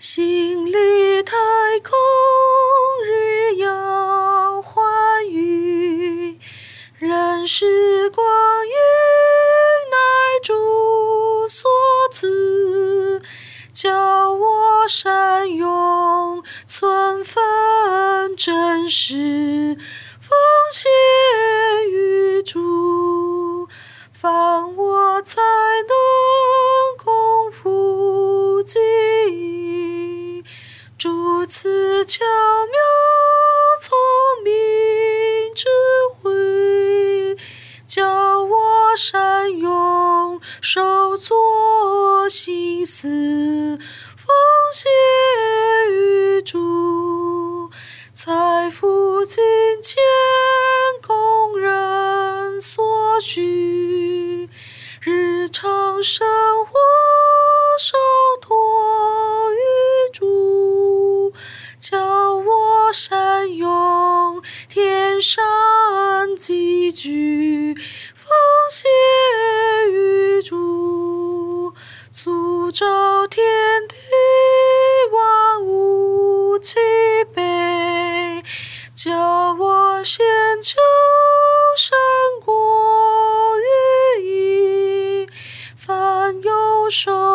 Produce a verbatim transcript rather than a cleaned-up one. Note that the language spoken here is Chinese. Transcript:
心里太空日耀欢愉，人世光阴乃主所赐，教我善用存分真实，奉献于主，方我才能共福记忆。主赐巧妙聪明智慧，教我善用手作心思，奉献于主，财富金钱供人所需，日常生活受托于主，教我善用天上积聚，奉献于主，塑造天地万物齐备，教我先求胜过于义，凡有手